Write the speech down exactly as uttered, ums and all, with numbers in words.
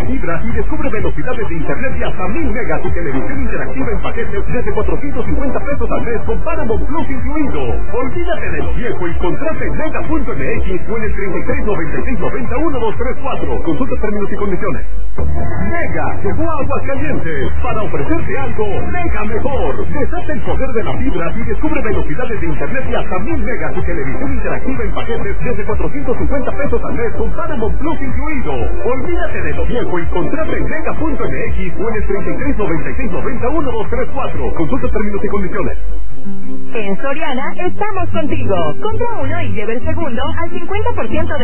fibra y descubre velocidades de internet de hasta mil megas y televisión interactiva en paquetes desde cuatrocientos cincuenta pesos al mes con Paramount Plus incluido. Olvídate de lo viejo y contrata en mega punto m x o en el treinta y tres noventa y seis noventa uno dos tres cuatro. Consulta términos y condiciones. Mega llegó a Aguascalientes para ofrecerte algo mega mejor. Deshace el poder de la fibra y descubre velocidades de internet de hasta mil megas y televisión interactiva en paquetes desde cuatrocientos cincuenta pesos al mes con Paramount Plus incluido. Olvídate de lo viejo y contrata en mega punto m x o en el treinta y tres noventa y seis noventa uno dos tres cuatro. Consulta términos y condiciones. En Soriana estamos contigo. Compra uno y lleve el segundo al cincuenta por ciento de